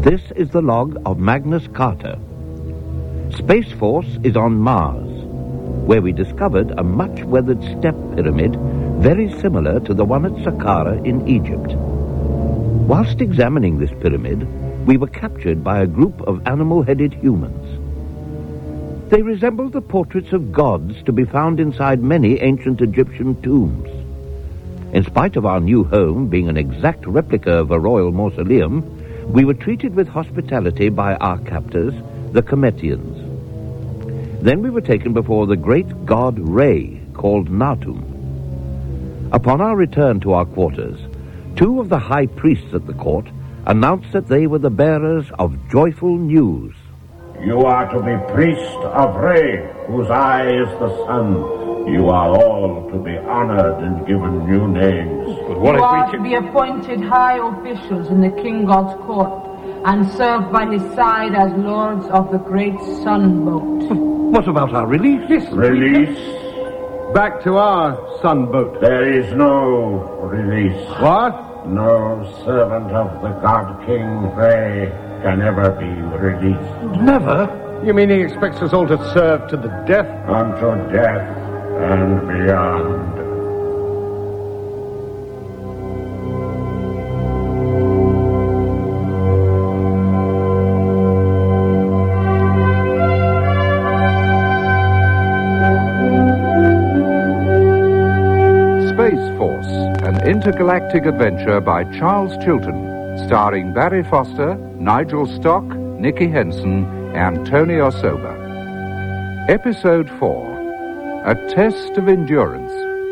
This is the log of Magnus Carter. Space Force is on Mars, where we discovered a much-weathered step pyramid very similar to the one at Saqqara in Egypt. Whilst examining this pyramid, we were captured by a group of animal-headed humans. They resembled the portraits of gods to be found inside many ancient Egyptian tombs. In spite of our new home being an exact replica of a royal mausoleum, we were treated with hospitality by our captors, the Cometians. Then we were taken before the great god Re, called Natum. Upon our return to our quarters, two of the high priests at the court announced that they were the bearers of joyful news. You are to be priest of Re, whose eye is the sun. You are all to be honored and given new names. But what you if are we to be appointed high officials in the king god's court and serve by his side as lords of the great sun boat. What about our release? Release? Back to our sun boat. There is no release. What? No servant of the god King Re can ever be released. Never? You mean he expects us all to serve to the death? Unto death and beyond. Space Force, an intergalactic adventure by Charles Chilton, starring Barry Foster, Nigel Stock, Nicky Henson, and Tony Osoba. Episode 4, A Test of Endurance.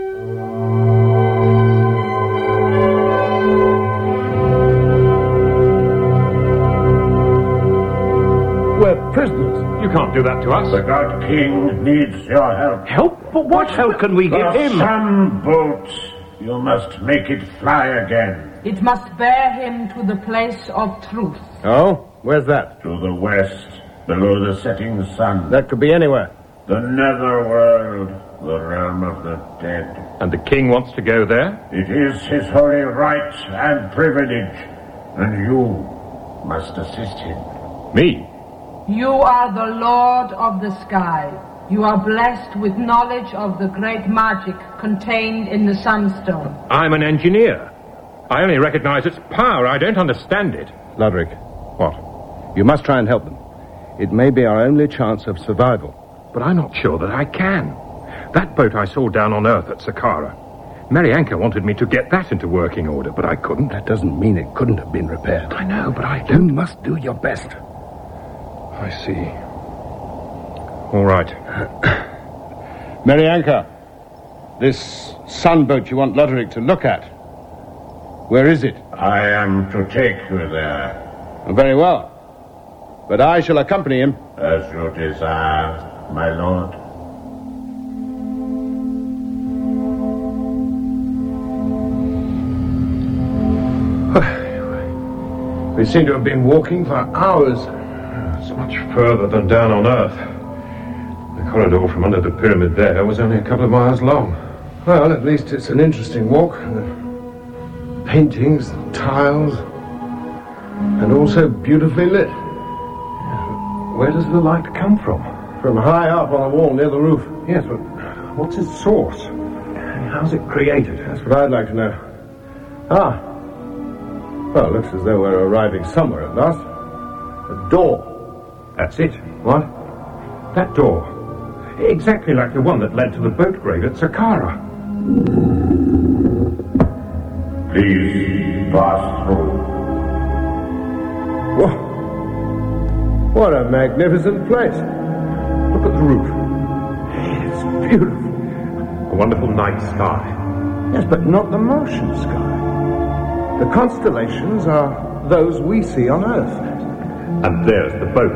We're prisoners. You can't do that to us. The god King needs your help. Help? But what help can we give The him? sun boat. You must make it fly again. It must bear him to the place of truth. Oh? Where's that? To the west, below the setting sun. That could be anywhere. The netherworld, the realm of the dead. And the king wants to go there? It is his holy right and privilege, and you must assist him. Me? You are the lord of the sky. You are blessed with knowledge of the great magic contained in the sunstone. I'm an engineer. I only recognize its power. I don't understand it. Lodric, What? you must try and help them. It may be our only chance of survival. But I'm not sure that I can. That boat I saw down on Earth at Saqqara. Marianka wanted me to get that into working order, but I couldn't. That doesn't mean it couldn't have been repaired. I know, but I You don't. must do your best. I see. All right. Marianka, this sunboat you want Lodric to look at. Where is it? I am to take you there, Very well. But I shall accompany him. as you desire, my lord. We seem to have been walking for hours. It's much further than down on Earth. The corridor from under the pyramid there was only a couple of miles long. Well, at least it's an interesting walk. Paintings, tiles, and also beautifully lit. Where does the light come from? From high up on the wall near the roof. Yes, but what's its source? How's it created? That's what I'd like to know. Ah. Well, looks as though we're arriving somewhere at last. A door. That's it. What? That door. Exactly like the one that led to the boat grave at Saqqara. Please pass through. Whoa. What a magnificent place. Look at the roof. It's beautiful. A wonderful night sky. Yes, but not the Martian sky. The constellations are those we see on Earth. And there's the boat.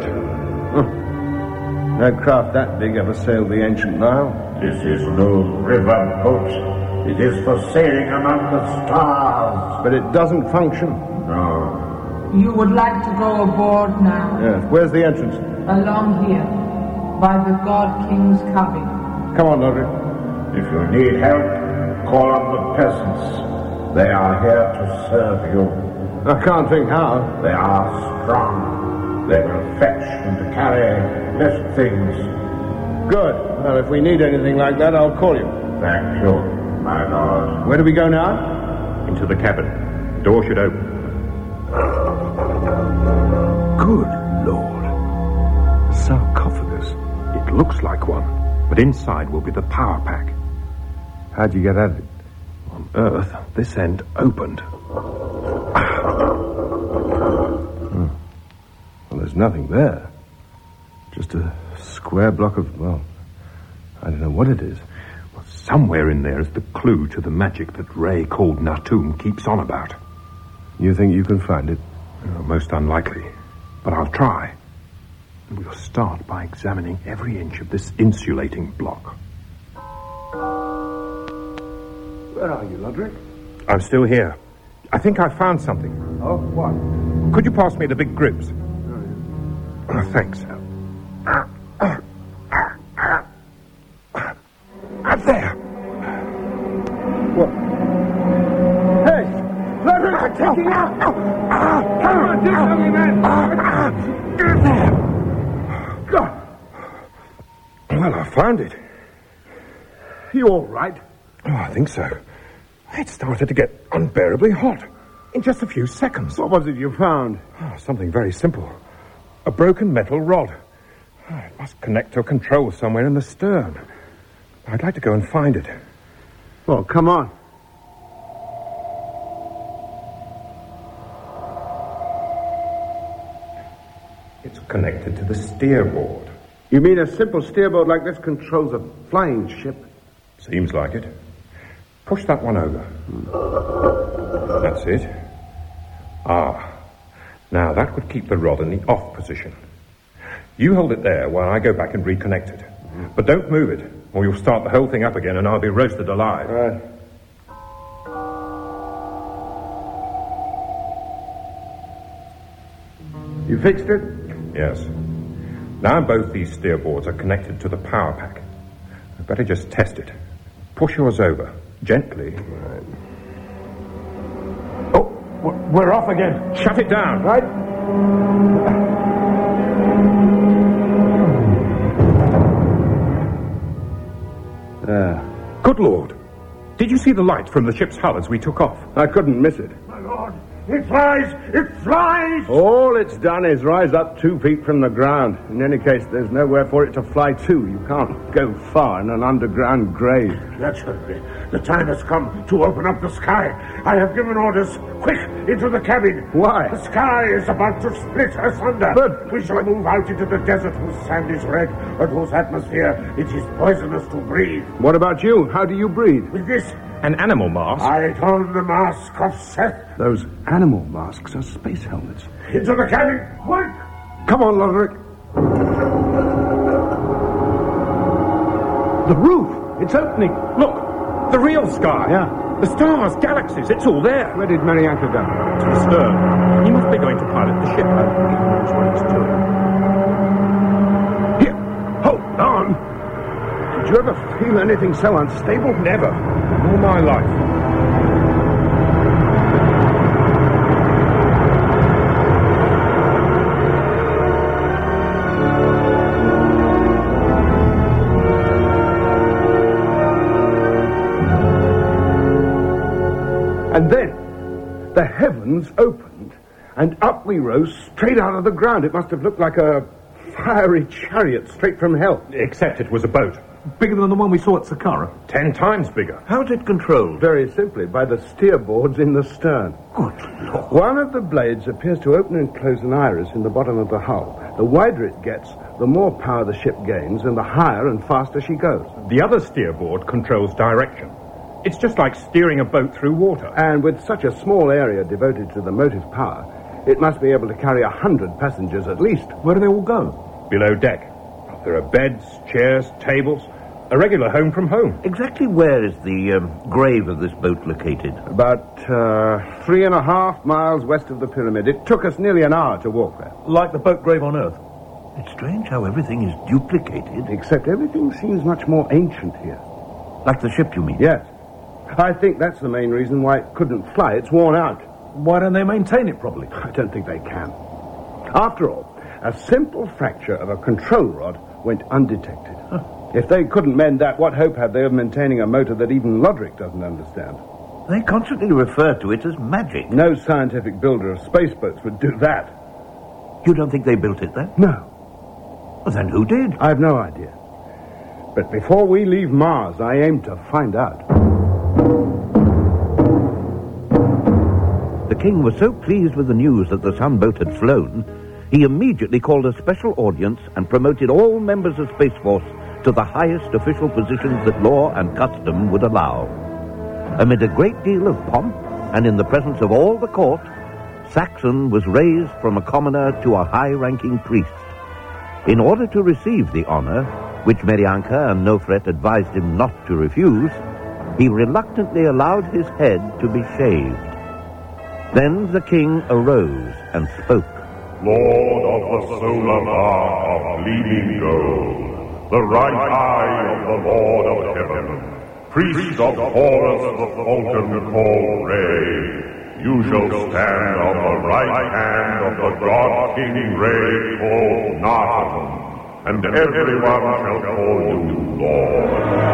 No craft that big ever sailed the ancient Nile. This is no river boat. It is for sailing among the stars. But it doesn't function. No. You would like to go aboard now, Yes. Where's the entrance? along here, by the god king's cabin. Come on, Lodric. If you need help, call on the peasants. They are here to serve you. I can't think how. They are strong. They will fetch and carry lift things. Good. Well, if we need anything like that, I'll call you. Thank you, my lord. Where do we go now? Into the cabin. Door should open. Good Lord. A sarcophagus. It looks like one, but inside will be the power pack. How'd you get at it? On Earth, this end opened. Well, there's nothing there. Just a square block of, well, I don't know what it is. Well, somewhere in there is the clue to the magic that Ray called Natum keeps on about. You think you can find it? Most unlikely, but I'll try. And we'll start by examining every inch of this insulating block. Where are you, Lodrick? I'm still here. I think I found something. Oh, what? Could you pass me the big grips? Thanks. Up there. What? Hey! Lodrick, I'm taking out! Come on, do something, man! There. God. Well, I found it. You all right? Oh, I think so. It started to get unbearably hot in just a few seconds. What was it you found? Oh, something very simple. A broken metal rod. Oh, it must connect to a control somewhere in the stern. I'd like to go and find it. Well, come on. It's connected to the steerboard. You mean a simple steerboard like this controls a flying ship? Seems like it. Push that one over. That's it. Ah. Now, that would keep the rod in the off position. You hold it there while I go back and reconnect it. But don't move it, or you'll start the whole thing up again and I'll be roasted alive. Right. You fixed it? Yes. Now both these steerboards are connected to the power pack. I'd better just test it. Push yours over. Gently. Right. Oh, we're off again. Shut it down. Right? Good Lord. Did you see the light from the ship's hull as we took off? I couldn't miss it. My lord, it flies! It flies! All it's done is rise up 2 feet from the ground. In any case, there's nowhere for it to fly to. You can't go far in an underground grave. Naturally, the time has come to open up the sky. I have given orders. Quick, into the cabin. Why? The sky is about to split asunder. But we shall move out into the desert whose sand is red and whose atmosphere it is poisonous to breathe. What about you? How do you breathe? With this, An animal mask? I don the mask of Seth. Those animal masks are space helmets. Into the cabin, quick! Come on, Lodrick. The roof! It's opening. Look! The real sky! Yeah. The stars, galaxies, it's all there. Where did Marianka go? To the stern. He must be going to pilot the ship. He knows what he's doing. Here, hold on. Did you ever feel anything so unstable? Never. All my life. And then the heavens opened, and up we rose straight out of the ground. It must have looked like a fiery chariot straight from hell. Except it was a boat. Bigger than the one we saw at Saqqara? 10 times bigger. How's it controlled? Very simply, by the steerboards in the stern. Good Lord. One of the blades appears to open and close an iris in the bottom of the hull. The wider it gets, the more power the ship gains, and the higher and faster she goes. The other steerboard controls direction. It's just like steering a boat through water. And with such a small area devoted to the motive power, it must be able to carry 100 passengers at least. Where do they all go? Below deck. There are beds, chairs, tables. A regular home from home. Exactly where is the grave of this boat located? About 3.5 miles west of the pyramid. It took us nearly an hour to walk there. Like the boat grave on Earth? It's strange how everything is duplicated. Except everything seems much more ancient here. Like the ship, you mean? Yes. I think that's the main reason why it couldn't fly. It's worn out. Why don't they maintain it properly? I don't think they can. After all, a simple fracture of a control rod went undetected. Huh. If they couldn't mend that, what hope have they of maintaining a motor that even Lodric doesn't understand? They constantly refer to it as magic. No scientific builder of spaceboats would do that. You don't think they built it then? No. Well, then who did? I have no idea. But before we leave Mars, I aim to find out. The king was so pleased with the news that the Sunboat had flown, he immediately called a special audience and promoted all members of Space Force to the highest official positions that law and custom would allow. Amid a great deal of pomp and in the presence of all the court, Saxon was raised from a commoner to a high-ranking priest. In order to receive the honor, which Merianka and Nofret advised him not to refuse, he reluctantly allowed his head to be shaved. Then the king arose and spoke. Lord of the solar bar of gleaming gold, the right eye of the Lord of heaven, priest of Horus the falcon called Re, you shall stand on the right hand of the god King Re called Narton, and everyone shall call you Lord.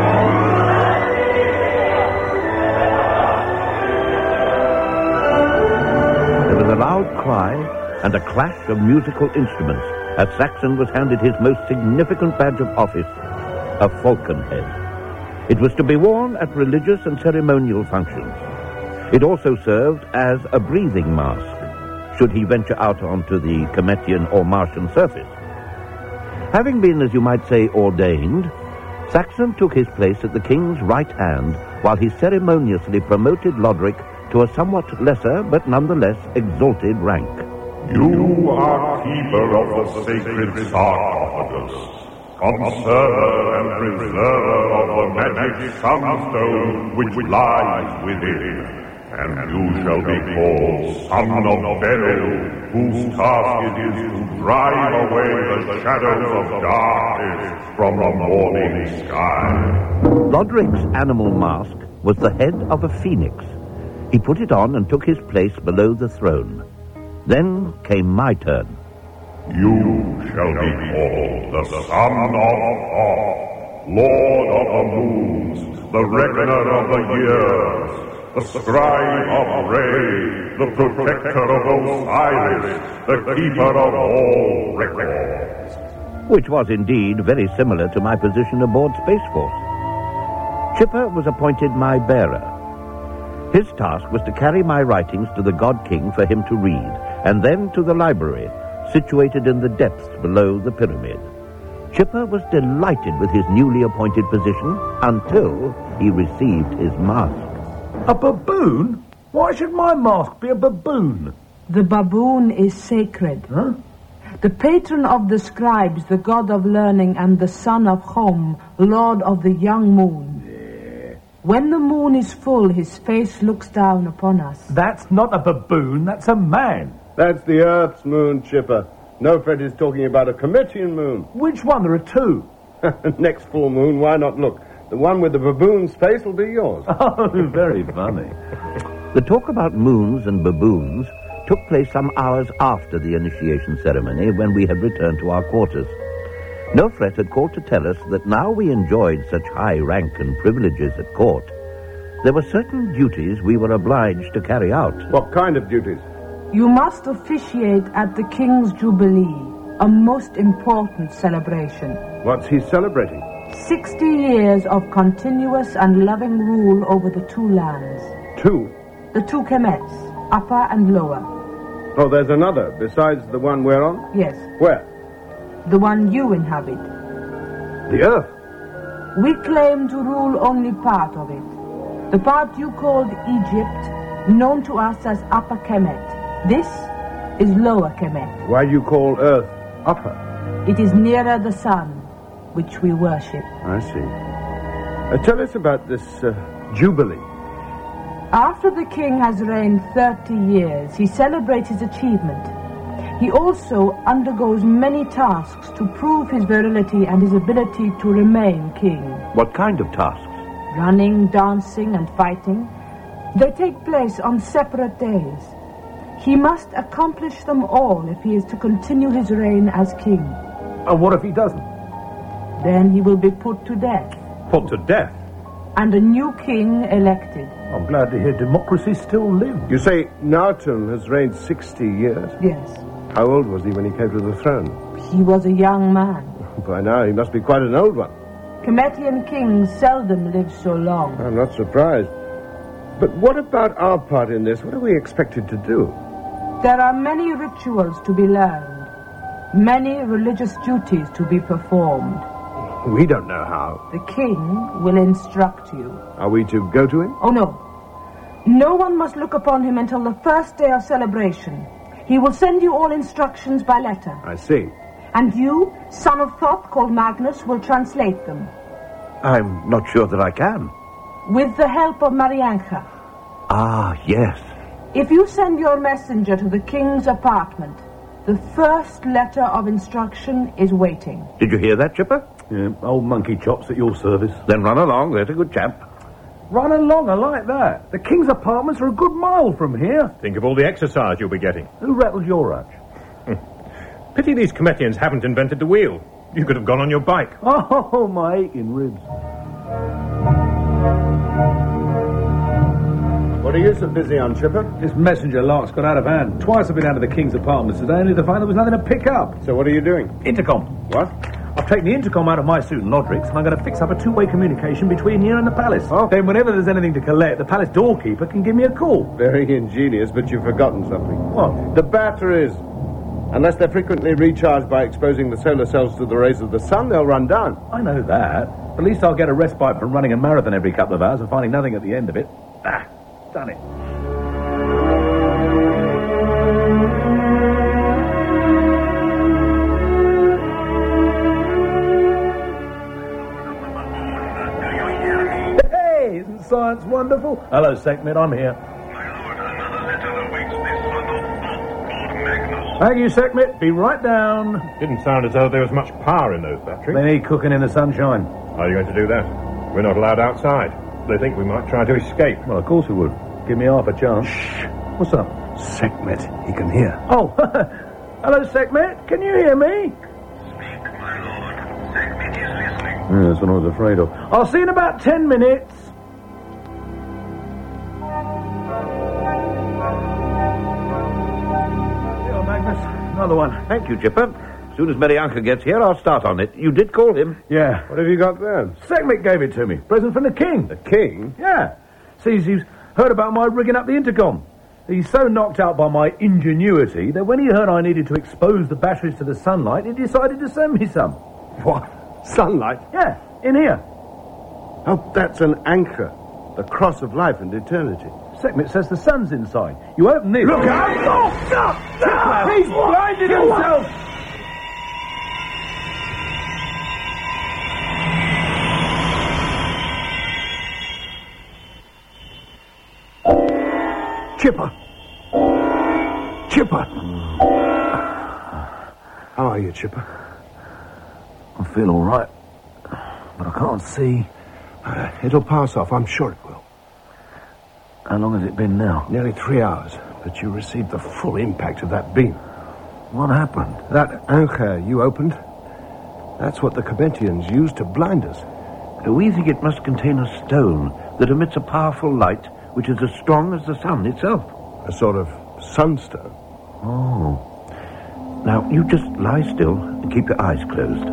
There was a loud cry and a clash of musical instruments as Saxon was handed his most significant badge of office, a falcon head. It was to be worn at religious and ceremonial functions. It also served as a breathing mask, should he venture out onto the Cometian or Martian surface. Having been, as you might say, ordained, Saxon took his place at the king's right hand while he ceremoniously promoted Lodric to a somewhat lesser but nonetheless exalted rank. You are keeper of the sacred sarcophagus, conserver and preserver of the magic sunstone which lies within. And you shall be called Son of Beryl, whose task it is to drive away the shadows of darkness from the morning sky. Lodric's animal mask was the head of a phoenix. He put it on and took his place below the throne. Then came my turn. You shall be called the Son of Thoth, Lord of the Moons, the Reckoner of the Years, the Scribe of Re, the Protector of Osiris, the Keeper of all records. Which was indeed very similar to my position aboard Space Force. Chipper was appointed my bearer. His task was to carry my writings to the God King for him to read, and then to the library, situated in the depths below the pyramid. Chipper was delighted with his newly appointed position until he received his mask. A baboon? Why should my mask be a baboon? The baboon is sacred. Huh? The patron of the scribes, the god of learning, and the son of Hom, lord of the young moon. Yeah. When the moon is full, his face looks down upon us. That's not a baboon, that's a man. That's the Earth's moon, Chipper. Nofret is talking about a Cometian moon. Which one? There are two. Next full moon, why not look? The one with the baboon's face will be yours. Oh, very funny. The talk about moons and baboons took place some hours after the initiation ceremony when we had returned to our quarters. Nofret had called to tell us that now we enjoyed such high rank and privileges at court, there were certain duties we were obliged to carry out. What kind of duties? You must officiate at the King's Jubilee, a most important celebration. What's he celebrating? 60 years of continuous and loving rule over the two lands. Two? The two Kemets, upper and lower. Oh, there's another, besides the one we're on? Yes, Where? the one you inhabit. The Earth. We claim to rule only part of it. The part you called Egypt, known to us as Upper Kemet. This is Lower Kemet. Why do you call Earth upper? It is nearer the sun, which we worship. I see. Tell us about this Jubilee. After the king has reigned 30 years, he celebrates his achievement. He also undergoes many tasks to prove his virility and his ability to remain king. What kind of tasks? running, dancing, and fighting. They take place on separate days. He must accomplish them all if he is to continue his reign as king. And what if he doesn't? Then he will be put to death. Put to death? And a new king elected. I'm glad to hear democracy still lives. You say Narton has reigned 60 years? Yes. How old was he when he came to the throne? He was a young man. By now he must be quite an old one. Cometian kings seldom live so long. I'm not surprised. But what about our part in this? What are we expected to do? There are many rituals to be learned, many religious duties to be performed. We don't know how. The king will instruct you. Are we to go to him? Oh, no. No one must look upon him until the first day of celebration. He will send you all instructions by letter. I see. And you, son of Thoth, called Magnus, will translate them. I'm not sure that I can. With the help of Marianka. Ah, yes. If you send your messenger to the king's apartment, the first letter of instruction is waiting. Did you hear that, Chipper? Yeah, old monkey chops at your service. Then run along, there's a good chap. Run along, I like that. The king's apartments are a good mile from here. Think of all the exercise you'll be getting. Who rattled your hutch? Pity these Cometians haven't invented the wheel. You could have gone on your bike. Oh, my aching ribs. What are you so busy on, Chipper? This messenger lark's got out of hand. Twice I've been out of the king's apartments today, only to find there was nothing to pick up. So what are you doing? Intercom. What? I've taken the intercom out of my suit and Lodric's, and I'm going to fix up a two-way communication between you and the palace. Oh. Then whenever there's anything to collect, the palace doorkeeper can give me a call. Very ingenious, but you've forgotten something. What? The batteries. Unless they're frequently recharged by exposing the solar cells to the rays of the sun, they'll run down. I know that. At least I'll get a respite from running a marathon every couple of hours and finding nothing at the end of it. Ah, done it. Hey, isn't science wonderful? Hello, Sekhmet, I'm here. Thank you, Sekhmet. Be right down. Didn't sound as though there was much power in those batteries. They need cooking in the sunshine. How are you going to do that? We're not allowed outside. They think we might try to escape. Well, of course we would. Give me half a chance. Shh. What's up? Sekhmet, he can hear. Oh, hello, Sekhmet. Can you hear me? Speak, my lord. Sekhmet is listening. Yeah, that's what I was afraid of. I'll see you in about 10 minutes. Here, Magnus. Another one. Thank you, Chipper. As soon as Marianka gets here, I'll start on it. You did call him. Yeah. What have you got there? Sekhmet gave it to me. Present from the king. The king? Yeah. Sees he's heard about my rigging up the intercom. He's so knocked out by my ingenuity that when he heard I needed to expose the batteries to the sunlight, he decided to send me some. What? Sunlight? Yeah, in here. Oh, that's an anchor. The cross of life and eternity. Sekhmet says the sun's inside. You open this. Look out! Oh, stop! He's blinded himself! Chipper! Chipper! How are you, Chipper? I feel all right, but I can't see. It'll pass off, I'm sure it will. How long has it been now? Nearly 3 hours, but you received the full impact of that beam. What happened? That anchor you opened, that's what the Cometians used to blind us. We think it must contain a stone that emits a powerful light which is as strong as the sun itself. A sort of sunstone. Oh. Now, you just lie still and keep your eyes closed.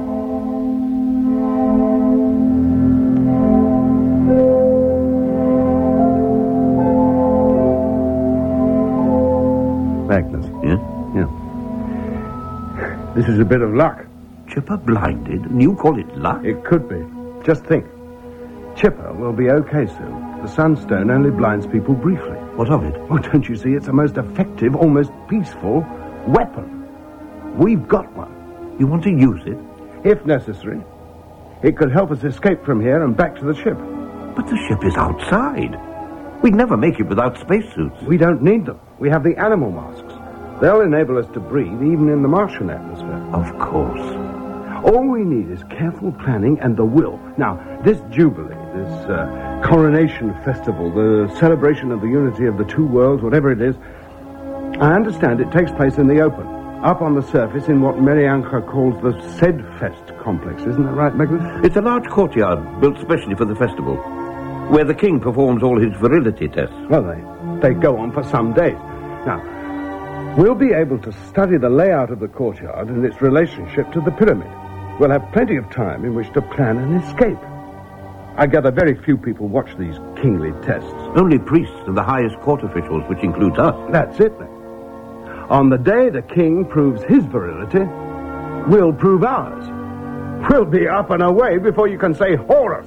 Magnus. Yeah? Yeah. This is a bit of luck. Chipper blinded, and you call it luck? It could be. Just think. Chipper will be okay soon. The sunstone only blinds people briefly. What of it? Oh, don't you see? It's a most effective, almost peaceful weapon. We've got one. You want to use it? If necessary. It could help us escape from here and back to the ship. But the ship is outside. We'd never make it without spacesuits. We don't need them. We have the animal masks. They'll enable us to breathe even in the Martian atmosphere. Of course. All we need is careful planning and the will. Now, this jubilee, this coronation festival, the celebration of the unity of the two worlds, whatever it is, I understand it takes place in the open, up on the surface in what Merianka calls the Sedfest complex. Isn't that right, Magnus? It's a large courtyard built specially for the festival, where the king performs all his virility tests. Well, they go on for some days. Now, we'll be able to study the layout of the courtyard and its relationship to the pyramid. We'll have plenty of time in which to plan an escape. I gather very few people watch these kingly tests. Only priests and the highest court officials, which includes us. That's it, then. On the day the king proves his virility, we'll prove ours. We'll be up and away before you can say Horus.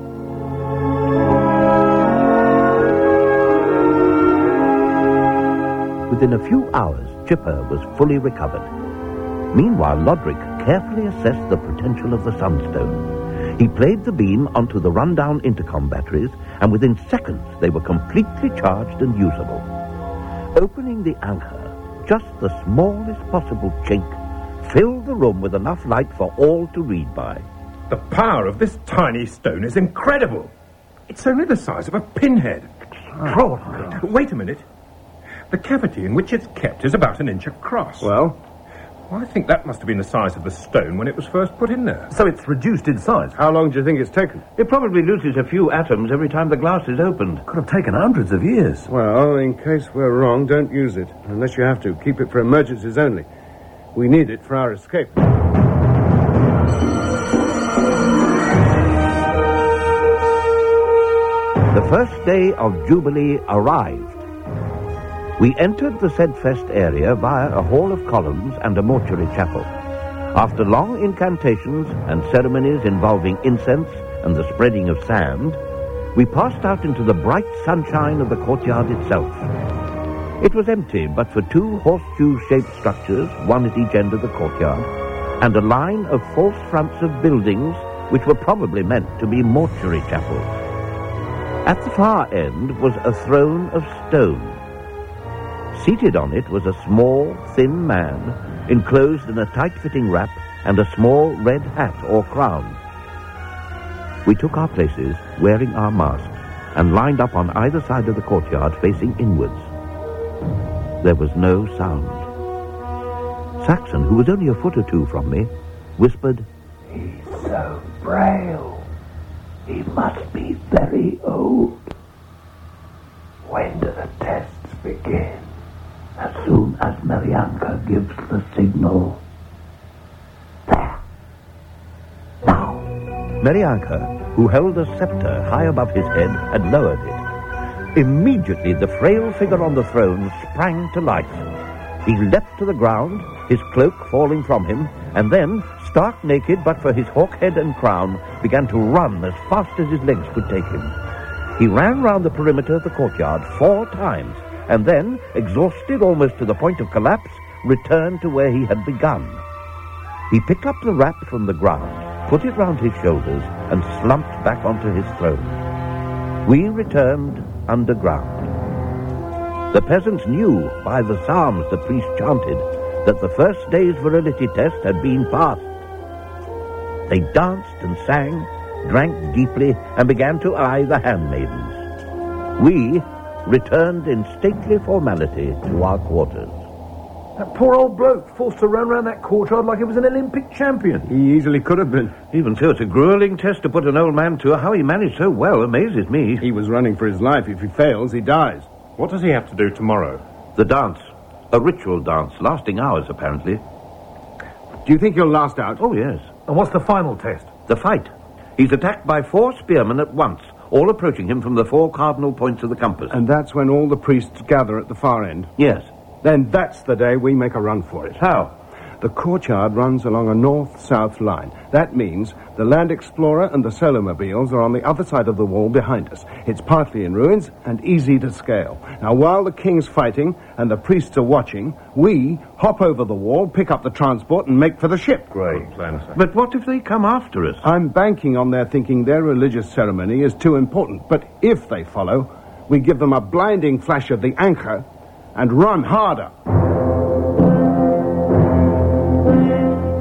Within a few hours, Chipper was fully recovered. Meanwhile, Lodric carefully assessed the potential of the Sunstone. He played the beam onto the run-down intercom batteries, and within seconds they were completely charged and usable. Opening the anchor, just the smallest possible chink filled the room with enough light for all to read by. The power of this tiny stone is incredible. It's only the size of a pinhead. Extraordinary. Wait a minute. The cavity in which it's kept is about an inch across. Well, I think that must have been the size of the stone when it was first put in there. So it's reduced in size. how long do you think it's taken? It probably loses a few atoms every time the glass is opened. Could have taken hundreds of years. Well, in case we're wrong, don't use it. Unless you have to. Keep it for emergencies only. We need it for our escape. The first day of Jubilee arrived. We entered the Sedfest area via a hall of columns and a mortuary chapel. After long incantations and ceremonies involving incense and the spreading of sand, we passed out into the bright sunshine of the courtyard itself. It was empty but for two horseshoe-shaped structures, one at each end of the courtyard, and a line of false fronts of buildings which were probably meant to be mortuary chapels. At the far end was a throne of stone. Seated on it was a small, thin man, enclosed in a tight-fitting wrap and a small red hat or crown. We took our places, wearing our masks, and lined up on either side of the courtyard, facing inwards. There was no sound. Saxon, who was only a foot or two from me, whispered, "He's so frail. He must be very old. When do the tests begin?" "As soon as Merianka gives the signal." "There. Now." Merianka, who held a scepter high above his head, had lowered it. Immediately, the frail figure on the throne sprang to life. He leapt to the ground, his cloak falling from him, and then, stark naked but for his hawk head and crown, began to run as fast as his legs could take him. He ran round the perimeter of the courtyard 4 times, and then, exhausted almost to the point of collapse, returned to where he had begun. He picked up the wrap from the ground, put it round his shoulders, and slumped back onto his throne. We returned underground. The peasants knew, by the psalms the priest chanted, that the first day's virility test had been passed. They danced and sang, drank deeply, and began to eye the handmaidens. We returned in stately formality to our quarters. That poor old bloke forced to run around that courtyard like he was an Olympic champion. He easily could have been. Even so, it's a grueling test to put an old man to. How he managed so well amazes me. He was running for his life. If he fails, he dies. What does he have to do tomorrow? The dance. A ritual dance, lasting hours, apparently. Do you think he'll last out? Oh, yes. And what's the final test? The fight. He's attacked by 4 spearmen at once, all approaching him from the 4 cardinal points of the compass. And that's when all the priests gather at the far end? Yes. Then that's the day we make a run for it. How? The courtyard runs along a north-south line. That means the Land Explorer and the Solomobiles are on the other side of the wall behind us. It's partly in ruins and easy to scale. Now, while the king's fighting and the priests are watching, we hop over the wall, pick up the transport, and make for the ship. Great plan, sir. But what if they come after us? I'm banking on their thinking their religious ceremony is too important. But if they follow, we give them a blinding flash of the anchor and run harder. The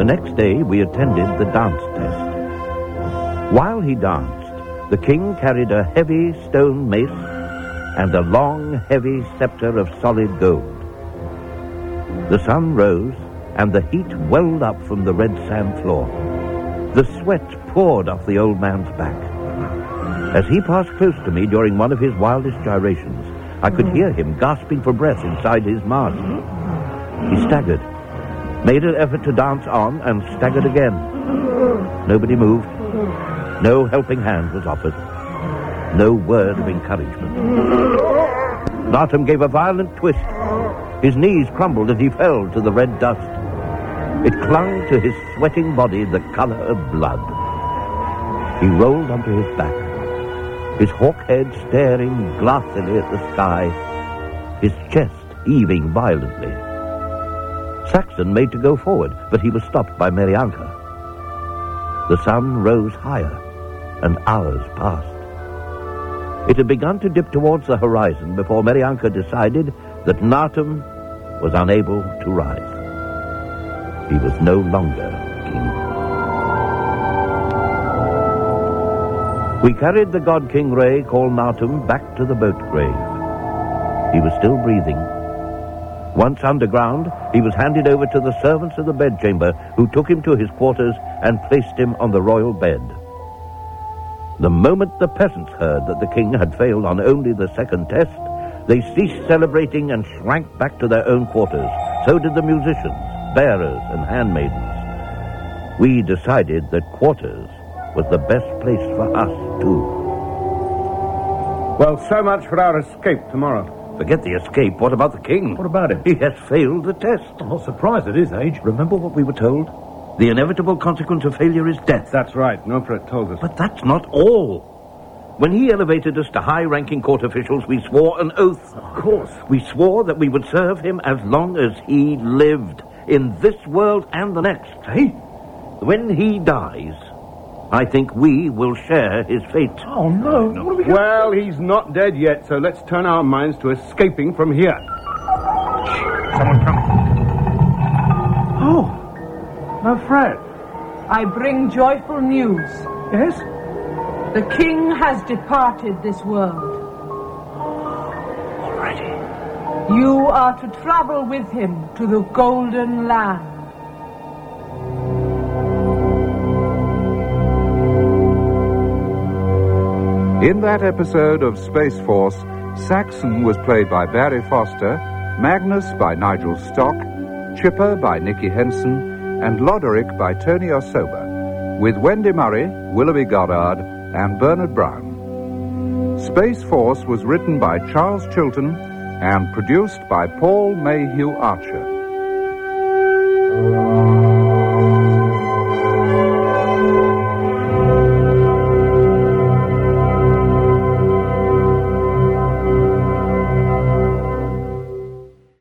next day we attended the dance test. While he danced, the king carried a heavy stone mace and a long, heavy scepter of solid gold. The sun rose, and the heat welled up from the red sand floor. The sweat poured off the old man's back. As he passed close to me during one of his wildest gyrations, I could hear him gasping for breath inside his mask. He staggered, made an effort to dance on, and staggered again. Nobody moved. No helping hand was offered. No word of encouragement. Nartom gave a violent twist. His knees crumbled and he fell to the red dust. It clung to his sweating body, the color of blood. He rolled onto his back, his hawk head staring glassily at the sky, his chest heaving violently. Saxon made to go forward, but he was stopped by Marianka. The sun rose higher, and hours passed. It had begun to dip towards the horizon before Marianka decided that Nartom was unable to rise. He was no longer king. We carried the god King Ray, called Nartom, back to the boat grave. He was still breathing. Once underground, he was handed over to the servants of the bedchamber, who took him to his quarters and placed him on the royal bed. The moment the peasants heard that the king had failed on only the second test, they ceased celebrating and shrank back to their own quarters. So did the musicians, bearers, and handmaidens. We decided that quarters was the best place for us, too. Well, so much for our escape tomorrow. Forget the escape. What about the king? What about him? He has failed the test. I'm not surprised at his age. Remember what we were told? The inevitable consequence of failure is death. That's right. Nofret told us. But that's not all. When he elevated us to high-ranking court officials, we swore an oath. Of course. We swore that we would serve him as long as he lived, in this world and the next. Hey? When he dies, I think we will share his fate. Oh, no. What are we going Well, he's not dead yet, so let's turn our minds to escaping from here. Someone coming. Oh. No, Fred. I bring joyful news. Yes? The king has departed this world. Already? You are to travel with him to the Golden Land. In that episode of Space Force, Saxon was played by Barry Foster, Magnus by Nigel Stock, Chipper by Nicky Henson, and Loderick by Tony Osoba, with Wendy Murray, Willoughby Goddard, and Bernard Brown. Space Force was written by Charles Chilton and produced by Paul Mayhew Archer.